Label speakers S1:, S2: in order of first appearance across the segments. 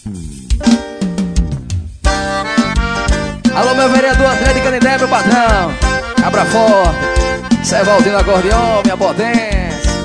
S1: Alô, meu vereador André de Canindé, meu patrão. Cabra forte. Cê Valtinho acordeon, minha potência.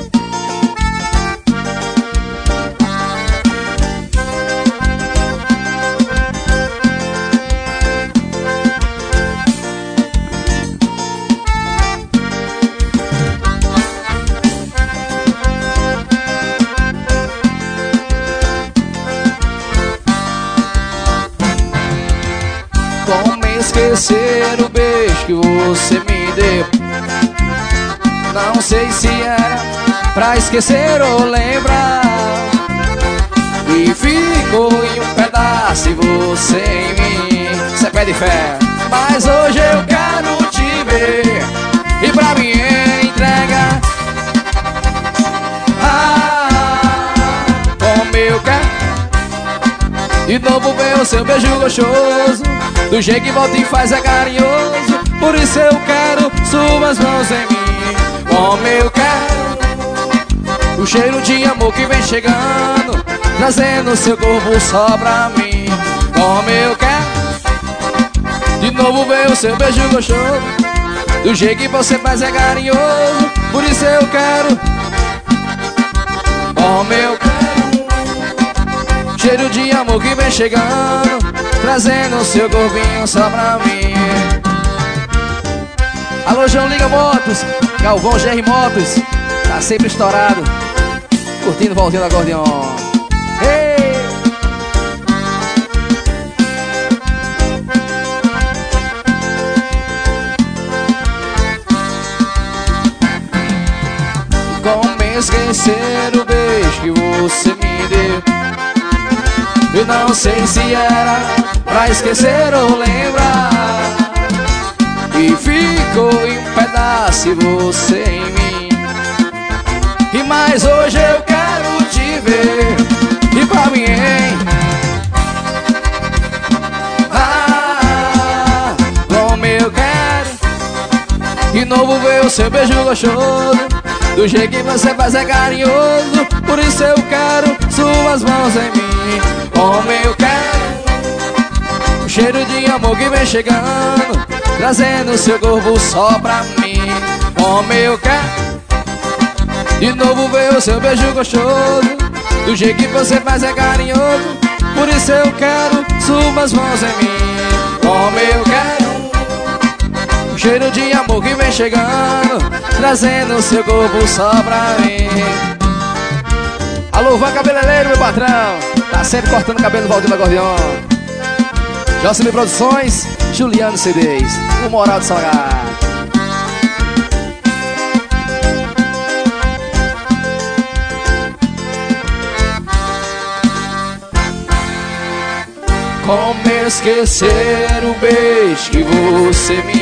S1: Esquecer o beijo que você me deu. Não sei se era pra esquecer ou lembrar. E ficou em um pedaço e você em mim. Cê pede fé. Mas hoje eu quero te ver e pra mim entregar. Como eu quero de novo ver o seu beijo gostoso, do jeito que volta e faz é carinhoso. Por isso eu quero suas mãos em mim. Como eu quero o cheiro de amor que vem chegando, trazendo seu corpo só pra mim. Como eu quero de novo ver o seu beijo gostoso, do jeito que você faz é carinhoso. Por isso eu quero. Como eu quero cheiro de amor que vem chegando, trazendo seu corpinho só pra mim. Alô, João Liga Motos, Galvão GR Motos, tá sempre estourado, curtindo o Valtinho do acordeon. Ei! Como esquecer o beijo que você me deu? Eu não sei se era pra esquecer ou lembrar. E ficou em um pedaço e você em mim. E mais hoje eu quero te ver e pra mim, hein? Como eu quero de novo ver o seu beijo gostoso, do jeito que você faz é carinhoso. Por isso eu quero suas mãos em mim. Como eu quero o cheiro de amor que vem chegando, trazendo seu corpo só pra mim. Como eu quero de novo ver o seu beijo gostoso, do jeito que você faz é carinhoso. Por isso eu quero suas mãos em mim. Como eu quero o cheiro de amor que vem chegando, trazendo seu corpo só pra mim. Alô, Van Cabeleireiro, meu patrão, tá sempre cortando o cabelo do Valtinho do acordeon. Jocelyn Produções, Juliano CDs, o Moral de Salgado. Como esquecer o beijo que você me